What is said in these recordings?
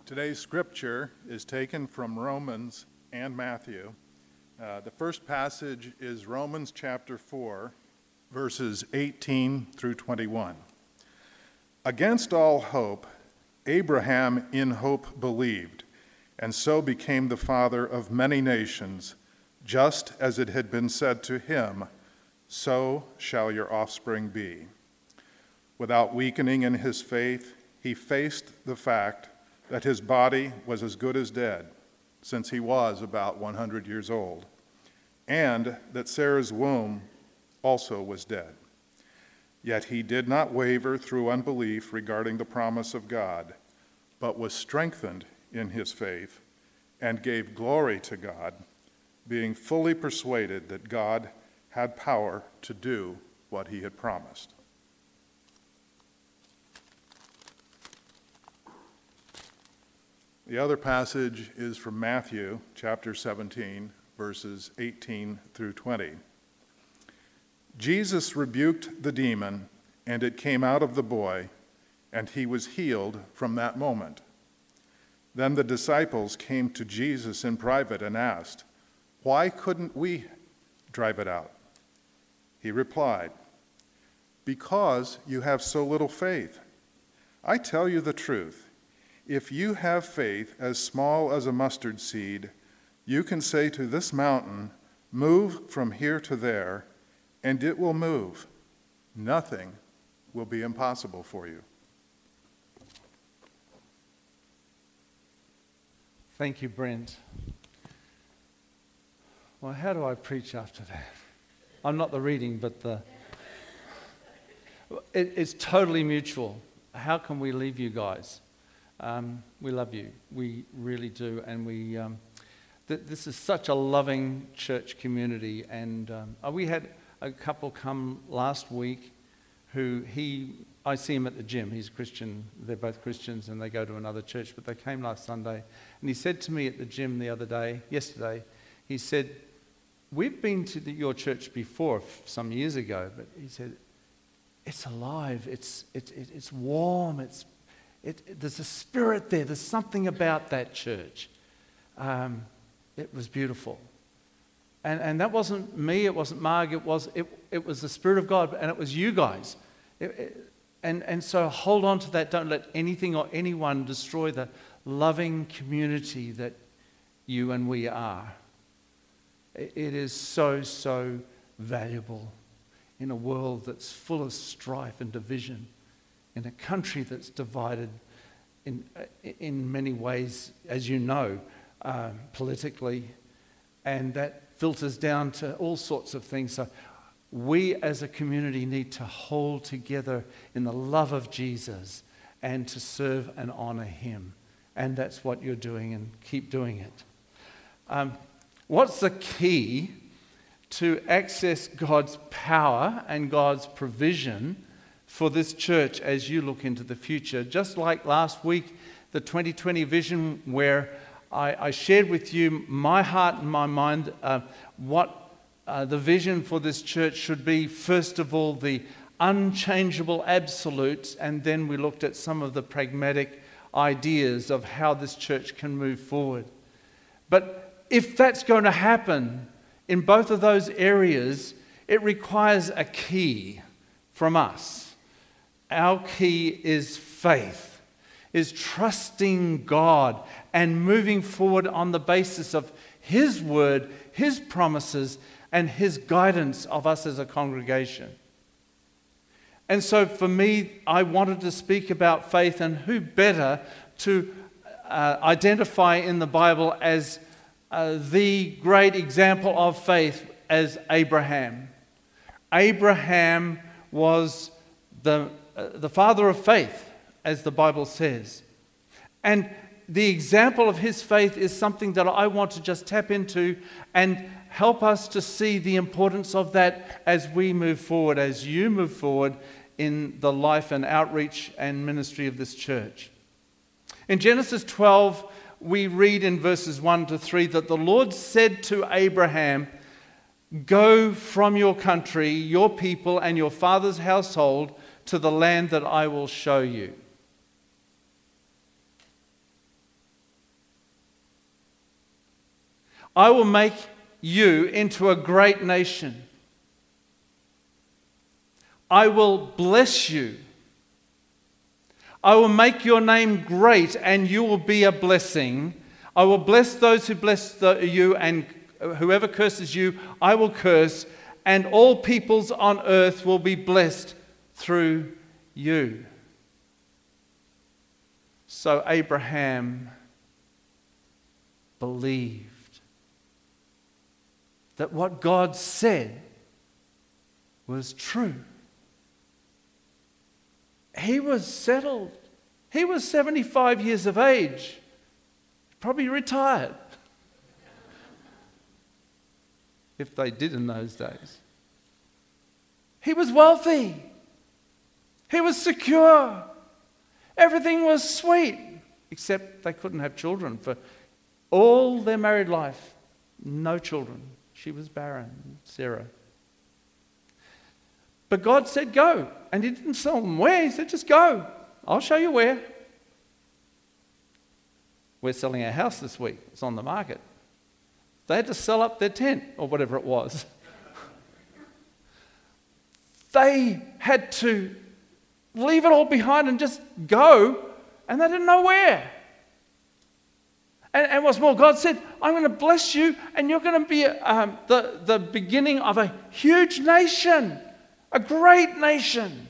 Today's scripture is taken from Romans and Matthew. The first passage is Romans chapter 4, verses 18 through 21. Against all hope, Abraham in hope believed, and so became the father of many nations, just as it had been said to him, "So shall your offspring be." Without weakening in his faith, he faced the fact that his body was as good as dead, since he was about 100 years old, and that Sarah's womb also was dead. Yet he did not waver through unbelief regarding the promise of God, but was strengthened in his faith and gave glory to God, being fully persuaded that God had power to do what he had promised. The other passage is from Matthew chapter 17, verses 18 through 20. Jesus rebuked the demon, and it came out of the boy, and he was healed from that moment. Then the disciples came to Jesus in private and asked, "Why couldn't we drive it out?" He replied, "Because you have so little faith. I tell you the truth. If you have faith as small as a mustard seed, you can say to this mountain, 'Move from here to there,' and it will move. Nothing will be impossible for you." Thank you, Brent. Well, how do I preach after that? I'm not the reading, but it's totally mutual. How can we leave you guys? We love you. We really do. And this is such a loving church community. And we had a couple come last week I see him at the gym. He's a Christian. They're both Christians and they go to another church. But they came last Sunday. And he said to me at the gym yesterday, he said, "We've been to your church before some years ago." But he said, "It's alive. It's warm. There's a spirit there. There's something about that church." It was beautiful. And that wasn't me, it wasn't Marg, it was the Spirit of God, and it was you guys. And so hold on to that. Don't let anything or anyone destroy the loving community that you and we are. It is so, so valuable in a world that's full of strife and division, in a country that's divided in many ways, as you know, politically, and that filters down to all sorts of things. So we as a community need to hold together in the love of Jesus and to serve and honor him. And that's what you're doing, and keep doing it. What's the key to access God's power and God's provision for this church as you look into the future? Just like last week, the 2020 vision, where I shared with you my heart and my mind what the vision for this church should be. First of all, the unchangeable absolutes, and then we looked at some of the pragmatic ideas of how this church can move forward. But if that's going to happen in both of those areas, it requires a key from us. Our key is faith, is trusting God and moving forward on the basis of his word, his promises, and his guidance of us as a congregation. And so for me, I wanted to speak about faith, and who better to identify in the Bible as the great example of faith as Abraham. Abraham was the father of faith, as the Bible says. And the example of his faith is something that I want to just tap into and help us to see the importance of that as we move forward, as you move forward in the life and outreach and ministry of this church. In Genesis 12, we read in verses 1 to 3 that the Lord said to Abraham, "Go from your country, your people, and your father's household to the land that I will show you." I will make you into a great nation. I will bless you. I will make your name great, and you will be a blessing. I will bless those who bless you, and whoever curses you, I will curse, and all peoples on earth will be blessed through you. So Abraham believed that what God said was true. He was settled. He was 75 years of age, probably retired, if they did in those days. He was wealthy. He was secure. Everything was sweet, except they couldn't have children for all their married life. No children. She was barren, Sarah. But God said, go. And he didn't tell them where. He said, just go. I'll show you where. We're selling our house this week. It's on the market. They had to sell up their tent or whatever it was. They had to leave it all behind and just go, and they didn't know where. And what's more, God said, I'm going to bless you, and you're going to be the beginning of a huge nation. A great nation.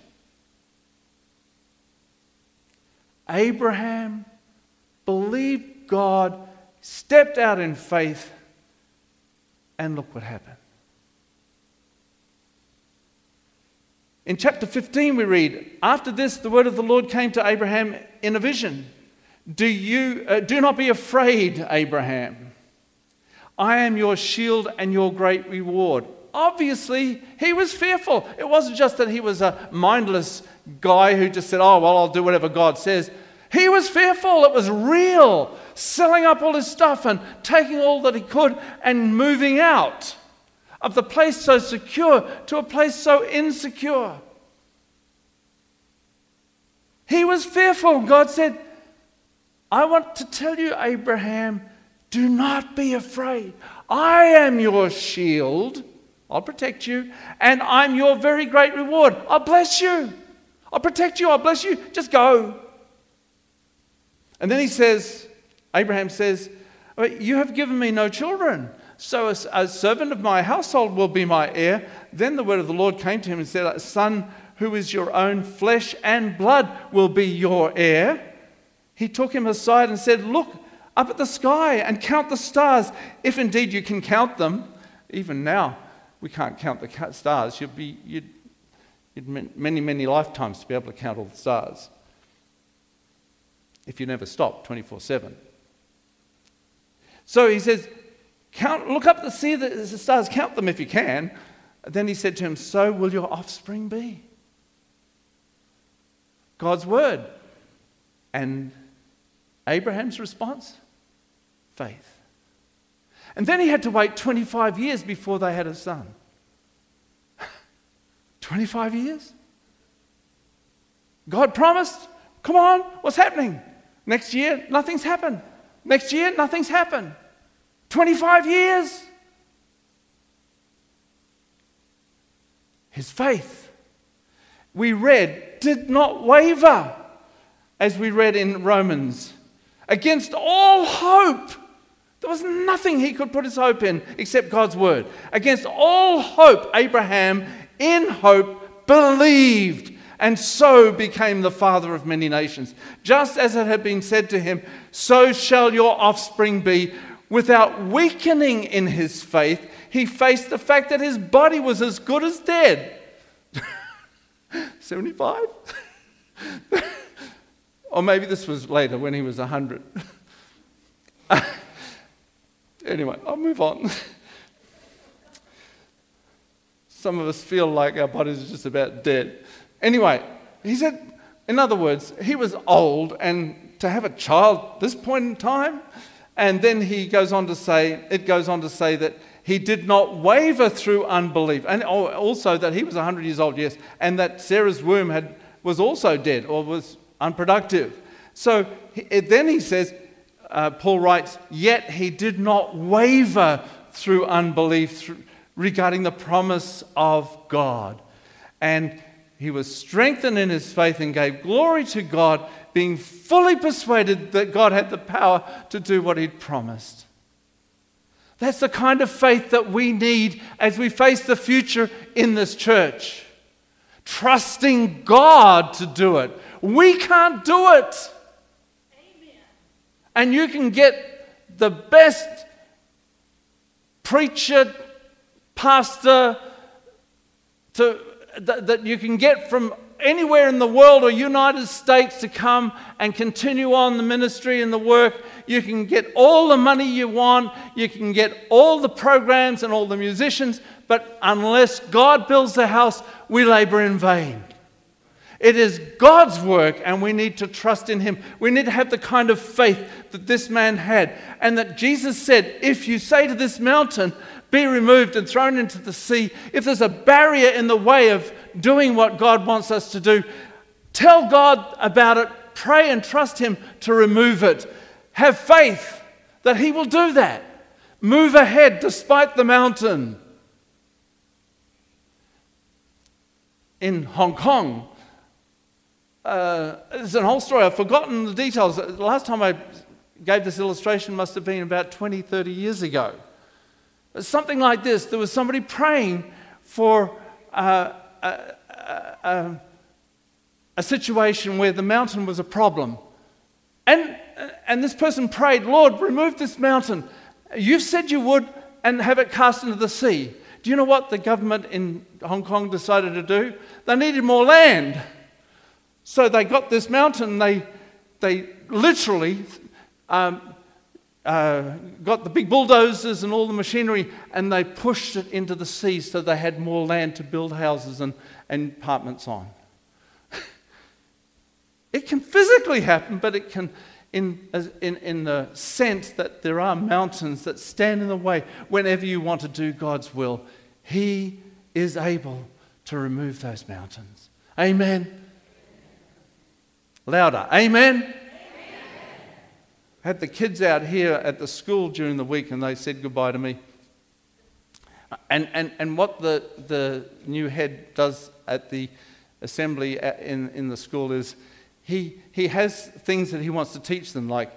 Abraham believed God, stepped out in faith, and look what happened. In chapter 15 we read, after this the word of the Lord came to Abraham in a vision. Do not be afraid, Abraham. I am your shield and your great reward. Obviously, he was fearful. It wasn't just that he was a mindless guy who just said, oh, well, I'll do whatever God says. He was fearful. It was real. Selling up all his stuff and taking all that he could and moving out of the place so secure to a place so insecure. He was fearful. God said, I want to tell you, Abraham, do not be afraid. I am your shield. I'll protect you, and I'm your very great reward. I'll bless you. I'll protect you. I'll bless you. Just go. And then he says, Abraham says, you have given me no children, so a servant of my household will be my heir. Then the word of the Lord came to him and said, a son who is your own flesh and blood will be your heir. He took him aside and said, look up at the sky and count the stars, if indeed you can count them. Even now, we can't count the stars. You'd many, many lifetimes to be able to count all the stars if you never stop 24/7. So he says, look up to see the stars, count them if you can. Then he said to him, so will your offspring be. God's word. And Abraham's response? Faith. And then he had to wait 25 years before they had a son. 25 years? God promised, come on, what's happening? Next year, nothing's happened. Next year, nothing's happened. 25 years. His faith, we read, did not waver, as we read in Romans. Against all hope, there was nothing he could put his hope in except God's word. Against all hope, Abraham, in hope, believed, and so became the father of many nations. Just as it had been said to him, so shall your offspring be. Without weakening in his faith, he faced the fact that his body was as good as dead. 75? Or maybe this was later when he was 100. Anyway, I'll move on. Some of us feel like our bodies are just about dead. Anyway, he said, in other words, he was old, and to have a child at this point in time, and then it goes on to say that he did not waver through unbelief, and also that he was 100 years old, yes, and that Sarah's womb was also dead or was unproductive. So then he says, Paul writes, yet he did not waver through unbelief regarding the promise of God. And he was strengthened in his faith and gave glory to God, being fully persuaded that God had the power to do what he'd promised. That's the kind of faith that we need as we face the future in this church. Trusting God to do it. We can't do it. Amen. And you can get the best preacher, pastor that you can get from anywhere in the world or United States to come and continue on the ministry and the work. You can get all the money you want. You can get all the programs and all the musicians. But unless God builds the house, we labor in vain. It is God's work, and we need to trust in him. We need to have the kind of faith that this man had. And that Jesus said, if you say to this mountain, be removed and thrown into the sea, if there's a barrier in the way of doing what God wants us to do, tell God about it, pray and trust him to remove it. Have faith that he will do that. Move ahead despite the mountain. In Hong Kong, there's an whole story. I've forgotten the details. The last time I gave this illustration must have been about 20, 30 years ago. Something like this. There was somebody praying for a situation where the mountain was a problem. And this person prayed, Lord, remove this mountain. You've said you would, and have it cast into the sea. Do you know what the government in Hong Kong decided to do? They needed more land. So they got this mountain, they literally got the big bulldozers and all the machinery, and they pushed it into the sea so they had more land to build houses and apartments on. It can physically happen, but it can in the sense that there are mountains that stand in the way whenever you want to do God's will. He is able to remove those mountains. Amen. Louder. Amen. Amen. I had the kids out here at the school during the week, and they said goodbye to me. And what the new head does at the assembly in the school is he has things that he wants to teach them, like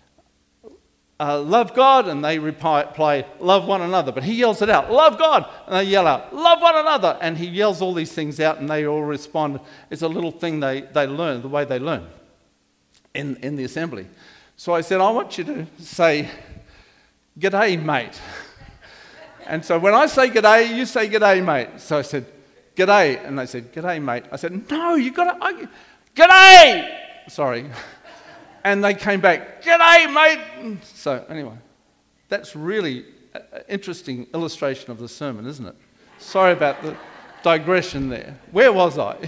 love God, and they reply, love one another. But he yells it out, love God, and they yell out, love one another. And he yells all these things out, and they all respond. It's a little thing they learn, the way they learn in the assembly. So I said, I want you to say, g'day, mate. And so when I say g'day, you say g'day, mate. So I said, g'day. And they said, g'day, mate. I said, no, you got to, g'day! Sorry. And they came back, g'day, mate. So anyway, that's really an interesting illustration of the sermon, isn't it? Sorry about the digression there. Where was I?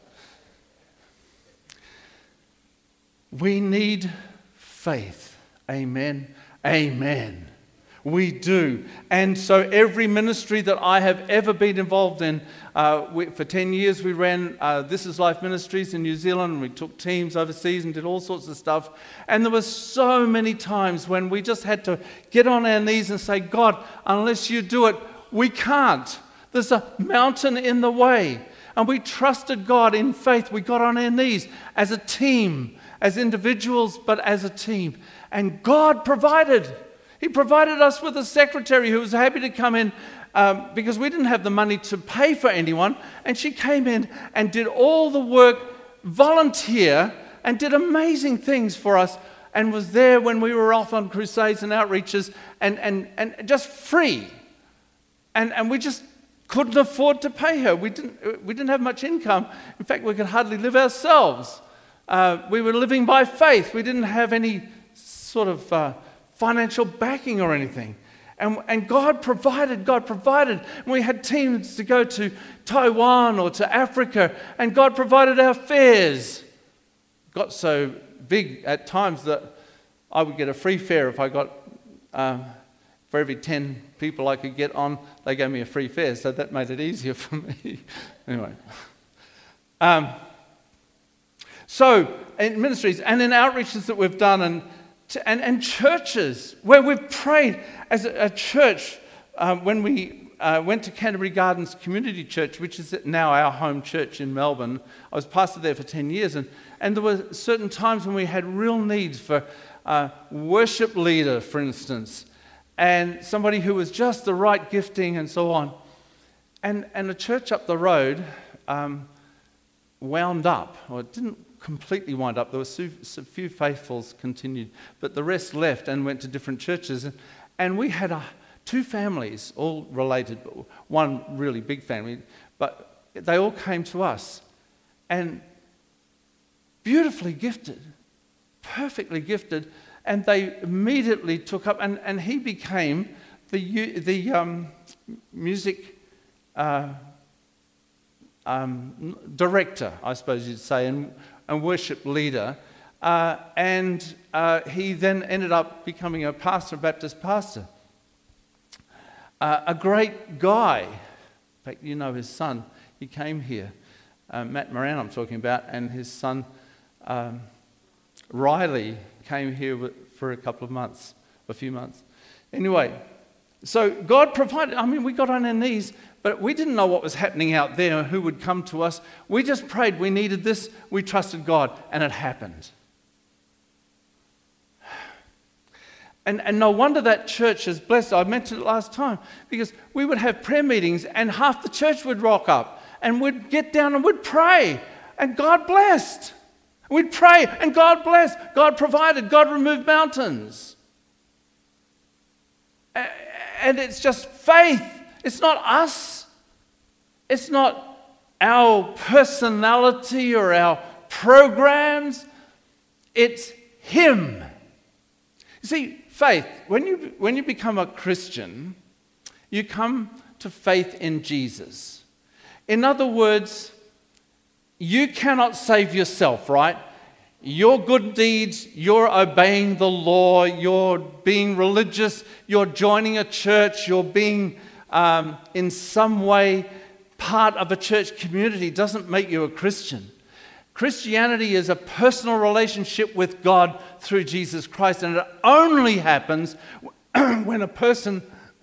We need faith. Amen. Amen. We do. And so every ministry that I have ever been involved in, for 10 years we ran This Is Life Ministries in New Zealand, and we took teams overseas and did all sorts of stuff. And there were so many times when we just had to get on our knees and say, God, unless you do it, we can't. There's a mountain in the way. And we trusted God in faith. We got on our knees as a team, as individuals, but as a team. And God provided. He provided us with a secretary who was happy to come in because we didn't have the money to pay for anyone. And she came in and did all the work, volunteer, and did amazing things for us, and was there when we were off on crusades and outreaches, and just free. And we just couldn't afford to pay her. We didn't have much income. In fact, we could hardly live ourselves. We were living by faith. We didn't have any sort of financial backing or anything. And God provided. And we had teams to go to Taiwan or to Africa, and God provided our fares. Got so big at times that I would get a free fare if I got, for every 10 people I could get on, they gave me a free fare, so that made it easier for me. Anyway. So in ministries and in outreaches that we've done, and and churches where we've prayed as a church when we went to Canterbury Gardens Community Church, which is now our home church in Melbourne. I was pastor there for 10 years, and there were certain times when we had real needs for a worship leader, for instance, and somebody who was just the right gifting and so on. And a church up the road wound up, or it didn't completely wind up. There were a few faithfuls continued, but the rest left and went to different churches. And we had two families, all related, but one really big family, but they all came to us. And beautifully gifted, perfectly gifted, and they immediately took up, and he became the music director, I suppose you'd say, and worship leader. And he then ended up becoming a pastor, a Baptist pastor. A great guy. In fact, you know his son. He came here. Matt Moran I'm talking about, and his son Riley came here for a few months. Anyway, so God provided. I mean, we got on our knees, but we didn't know what was happening out there, who would come to us. We just prayed. We needed this. We trusted God, and it happened. And no wonder that church is blessed. I mentioned it last time, because we would have prayer meetings, and half the church would rock up, and we'd get down and we'd pray, and God blessed. We'd pray, and God blessed. God provided. God removed mountains. And it's just faith. It's not us. It's not our personality or our programs. It's Him. You see, faith, when you become a Christian, you come to faith in Jesus. In other words, you cannot save yourself, right? Your good deeds, you're obeying the law, you're being religious, you're joining a church, you're being in some way part of a church community doesn't make you a Christian. Christianity is a personal relationship with God through Jesus Christ, and it only happens when a person,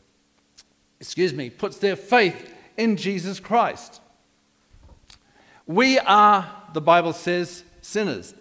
puts their faith in Jesus Christ. We are, the Bible says, sinners.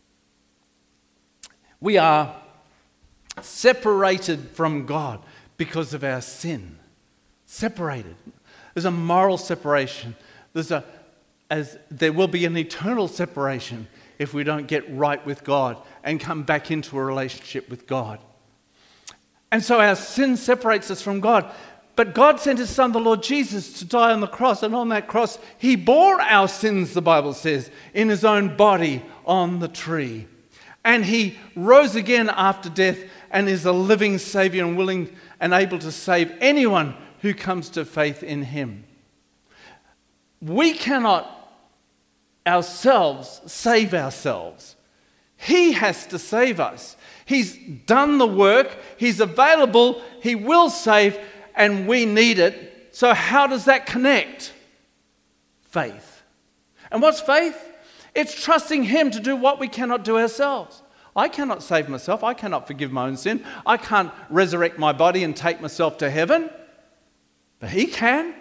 We are separated from God because of our sin. Separated. There's a moral separation. There will be an eternal separation if we don't get right with God and come back into a relationship with God. And so our sin separates us from God. But God sent His Son, the Lord Jesus, to die on the cross. And on that cross, He bore our sins, the Bible says, in His own body on the tree. And He rose again after death and is a living Savior and willing and able to save anyone who comes to faith in Him. We cannot ourselves save ourselves. He has to save us. He's done the work. He's available. He will save, and we need it. So how does that connect? Faith. And what's faith? It's trusting Him to do what we cannot do ourselves. I cannot save myself. I cannot forgive my own sin. I can't resurrect my body and take myself to heaven. But He can.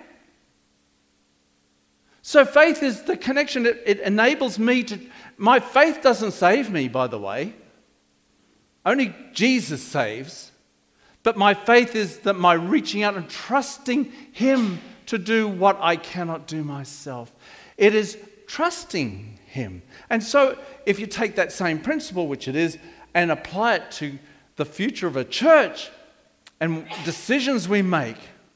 So faith is the connection. It enables me to... My faith doesn't save me, by the way. Only Jesus saves. But my faith is that my reaching out and trusting Him to do what I cannot do myself. It is trusting Him. And so if you take that same principle, which it is, and apply it to the future of a church and decisions we make,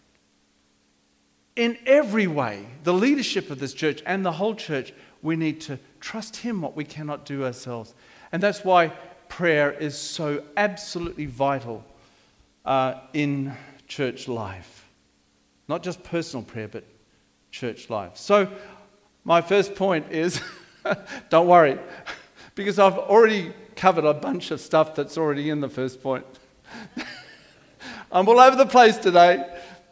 in every way, the leadership of this church and the whole church, we need to trust Him what we cannot do ourselves. And that's why prayer is so absolutely vital in church life. Not just personal prayer, but church life. So my first point is, don't worry, because I've already covered a bunch of stuff that's already in the first point. I'm all over the place today.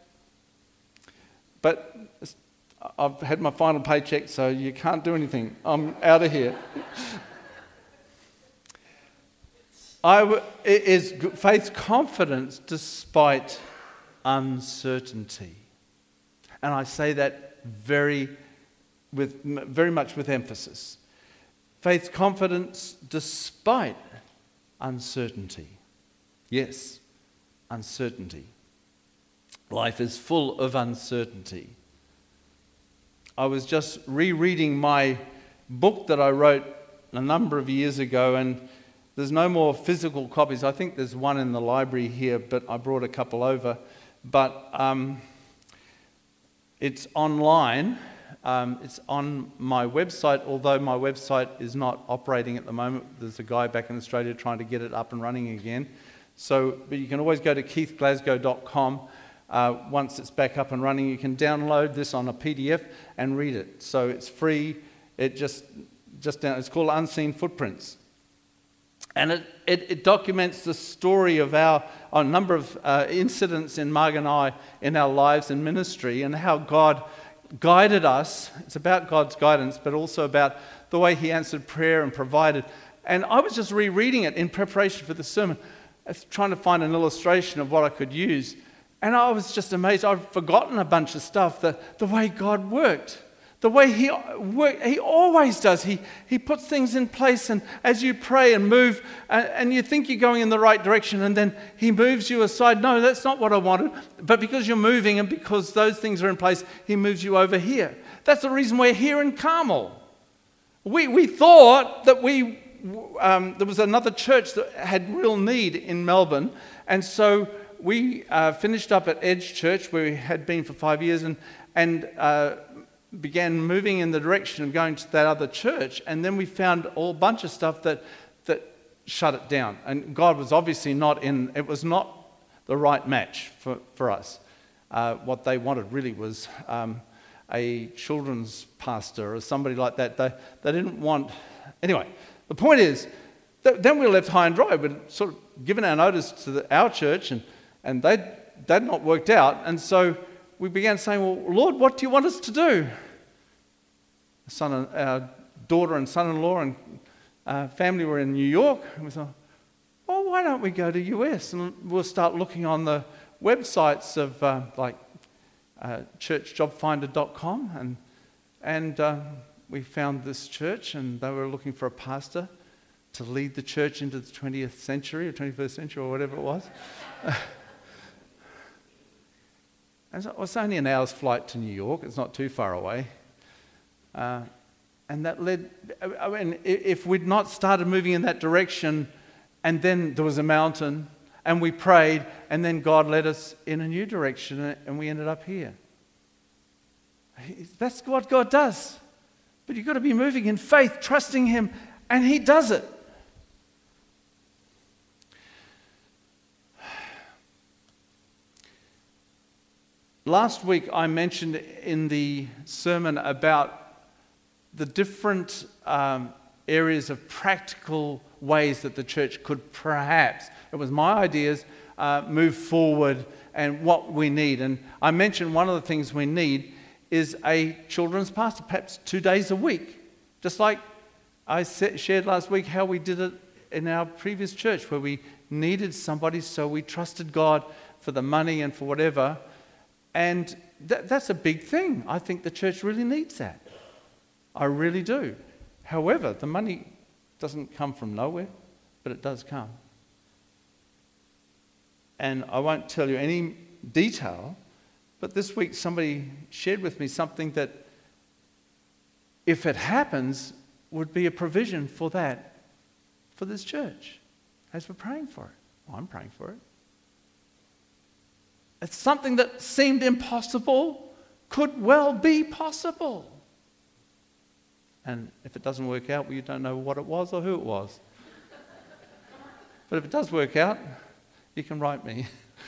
But I've had my final paycheck, so you can't do anything. I'm out of here. It is faith's confidence despite uncertainty. And I say that very much with emphasis. Faith's confidence despite uncertainty. Yes, uncertainty. Life is full of uncertainty. I was just rereading my book that I wrote a number of years ago, and there's no more physical copies. I think there's one in the library here, but I brought a couple over. But it's online. It's on my website, although my website is not operating at the moment. There's a guy back in Australia trying to get it up and running again. But you can always go to keithglasgow.com. Once it's back up and running, you can download this on a PDF and read it. So it's free. It's called Unseen Footprints. And it documents the story of a number of incidents in Marg and I in our lives and ministry, and how God guided us. It's about God's guidance, but also about the way He answered prayer and provided. And I was just rereading it in preparation for the sermon, trying to find an illustration of what I could use. And I was just amazed. I'd forgotten a bunch of stuff, the way God worked. The way He worked, He always does. He puts things in place, and as you pray and move, and you think you're going in the right direction, and then He moves you aside. No, that's not what I wanted. But because you're moving and because those things are in place, He moves you over here. That's the reason we're here in Carmel. We thought that there was another church that had real need in Melbourne, and so we finished up at Edge Church, where we had been for 5 years, and began moving in the direction of going to that other church. And then we found a whole bunch of stuff that shut it down. And God was obviously it was not the right match for us. What they wanted really was a children's pastor or somebody like that. They didn't want... Anyway, the point is, then we were left high and dry. We'd sort of given our notice to our church, and they'd not worked out. And so we began saying, well, Lord, what do you want us to do? Our daughter and son-in-law and family were in New York. And we thought, well, why don't we go to US? And we'll start looking on the websites of churchjobfinder.com. And we found this church, and they were looking for a pastor to lead the church into the 20th century or 21st century or whatever it was. And so it's only an hour's flight to New York. It's not too far away. And that led... I mean, if we'd not started moving in that direction, and then there was a mountain, and we prayed, and then God led us in a new direction, and we ended up here. That's what God does. But you've got to be moving in faith, trusting Him, and He does it. Last week I mentioned in the sermon about the different areas of practical ways that the church could perhaps, it was my ideas, move forward and what we need. And I mentioned one of the things we need is a children's pastor, perhaps 2 days a week. Just like I shared last week how we did it in our previous church, where we needed somebody, so we trusted God for the money and for whatever. And that's a big thing. I think the church really needs that. I really do. However, the money doesn't come from nowhere, but it does come. And I won't tell you any detail, but this week somebody shared with me something that, if it happens, would be a provision for that, for this church, as we're praying for it. Well, I'm praying for it. It's something that seemed impossible, could well be possible. And if it doesn't work out, well, you don't know what it was or who it was. But if it does work out, you can write me.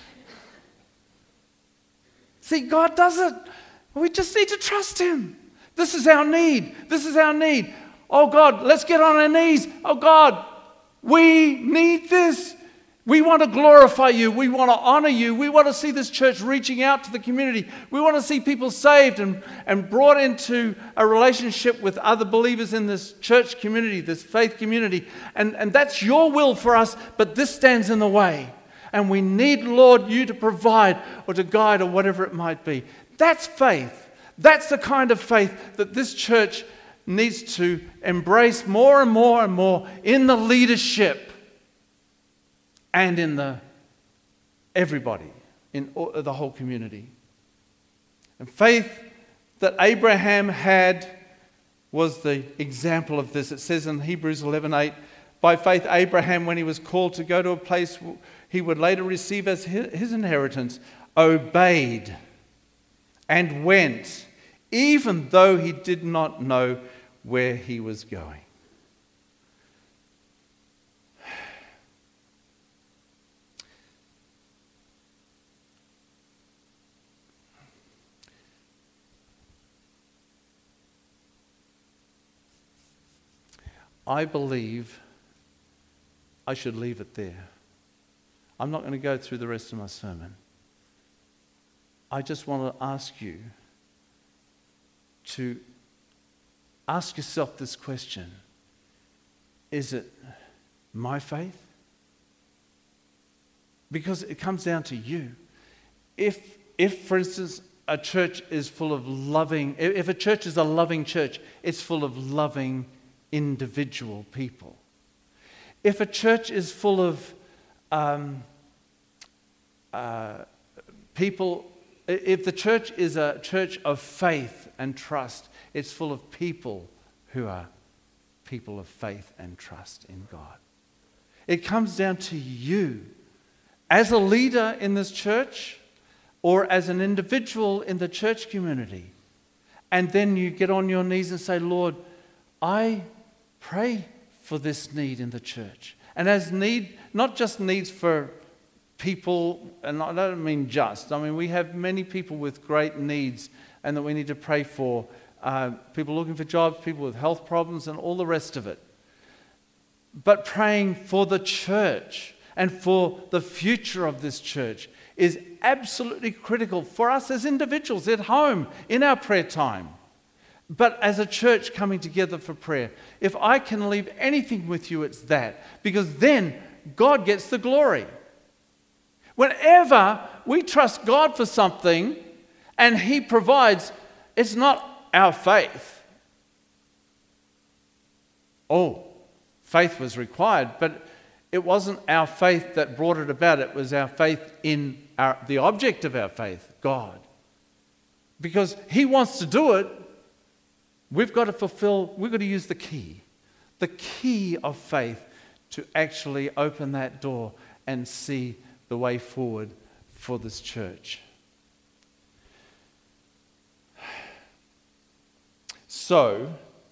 See, God does it. We just need to trust Him. This is our need. This is our need. Oh God, let's get on our knees. Oh God, we need this. We want to glorify you. We want to honor you. We want to see this church reaching out to the community. We want to see people saved and brought into a relationship with other believers in this church community, this faith community. And that's your will for us, but this stands in the way. And we need, Lord, you to provide or to guide or whatever it might be. That's faith. That's the kind of faith that this church needs to embrace more and more and more in the leadership and in the everybody, in the whole community. And faith that Abraham had was the example of this. It says in Hebrews 11:8, by faith Abraham, when he was called to go to a place he would later receive as his inheritance, obeyed and went, even though he did not know where he was going. I believe I should leave it there. I'm not going to go through the rest of my sermon. I just want to ask you to ask yourself this question. Is it my faith? Because it comes down to you. If for instance, a church is full of loving, if a church is a loving church, it's full of loving individual people. If a church is full of people, if the church is a church of faith and trust, it's full of people who are people of faith and trust in God. It comes down to you as a leader in this church or as an individual in the church community. And then you get on your knees and say, Lord, I pray for this need in the church. And as need, not just needs for people, and I don't mean just, I mean we have many people with great needs and that we need to pray for. People looking for jobs, people with health problems and all the rest of it. But praying for the church and for the future of this church is absolutely critical for us as individuals at home, in our prayer time. But as a church coming together for prayer, if I can leave anything with you, it's that. Because then God gets the glory. Whenever we trust God for something and He provides, it's not our faith. Oh, faith was required, but it wasn't our faith that brought it about. It was our faith in the object of our faith, God. Because He wants to do it, we've got to use the key of faith to actually open that door and see the way forward for this church. So,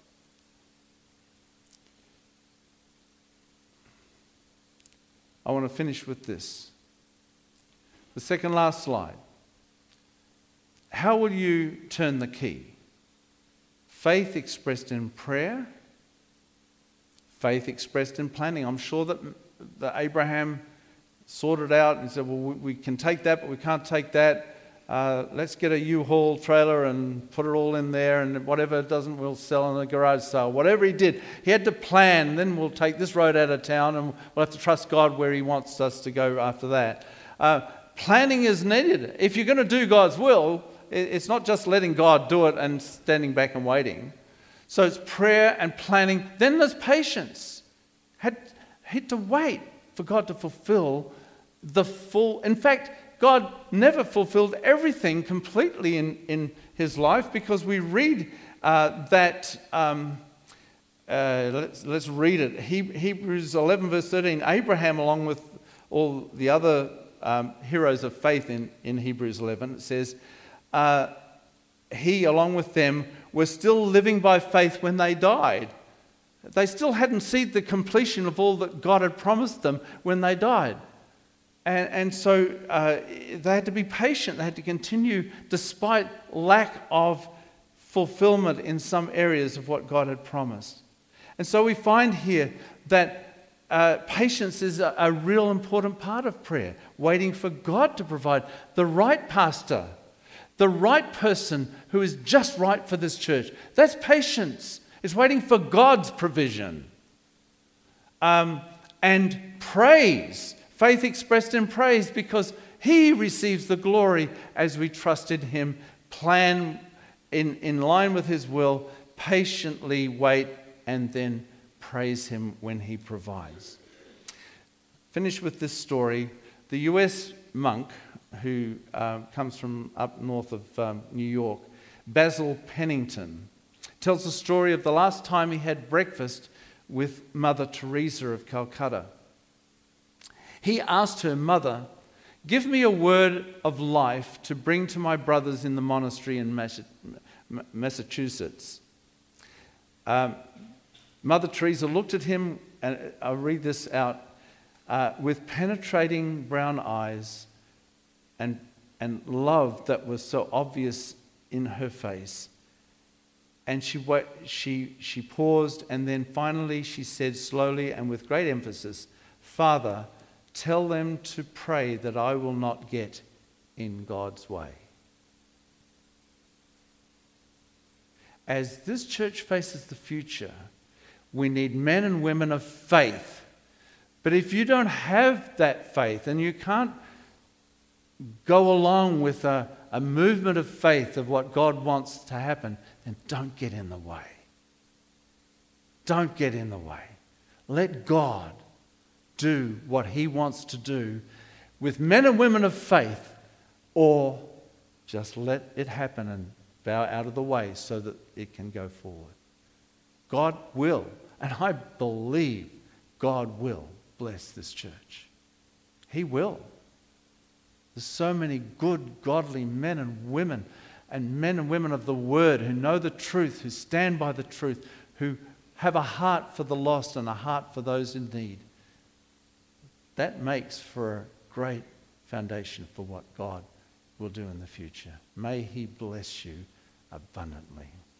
I want to finish with this. The second last slide. How will you turn the key? Faith expressed in prayer, faith expressed in planning. I'm sure that Abraham sorted out and said, well, we can take that, but we can't take that. Let's get a U-Haul trailer and put it all in there, and whatever doesn't, we'll sell in a garage sale. Whatever he did, he had to plan, and then we'll take this road out of town, and we'll have to trust God where He wants us to go after that. Planning is needed. If you're going to do God's will, it's not just letting God do it and standing back and waiting. So it's prayer and planning. Then there's patience. Had to wait for God to fulfill the full. In fact, God never fulfilled everything completely in His life, because we read that. Let's read it. Hebrews 11 verse 13. Abraham, along with all the other heroes of faith in Hebrews 11, it says, he, along with them, were still living by faith when they died. They still hadn't seen the completion of all that God had promised them when they died. And so they had to be patient. They had to continue despite lack of fulfillment in some areas of what God had promised. And so we find here that patience is a real important part of prayer, waiting for God to provide the right pastor, the right person who is just right for this church. That's patience. It's waiting for God's provision. And praise, faith expressed in praise, because He receives the glory as we trust in Him, plan in line with His will, patiently wait, and then praise Him when He provides. Finish with this story. The US monk who comes from up north of New York, Basil Pennington, tells the story of the last time he had breakfast with Mother Teresa of Calcutta. He asked her, "Mother, give me a word of life to bring to my brothers in the monastery in Massachusetts." Mother Teresa looked at him, and I'll read this out, with penetrating brown eyes and love that was so obvious in her face. And she paused, and then finally she said slowly and with great emphasis, "Father, tell them to pray that I will not get in God's way." As this church faces the future, we need men and women of faith. But if you don't have that faith and you can't go along with a movement of faith of what God wants to happen, then don't get in the way. Don't get in the way. Let God do what He wants to do with men and women of faith, or just let it happen and bow out of the way so that it can go forward. God will, and I believe God will bless this church. He will. There's so many good, godly men and women of the Word who know the truth, who stand by the truth, who have a heart for the lost and a heart for those in need. That makes for a great foundation for what God will do in the future. May He bless you abundantly.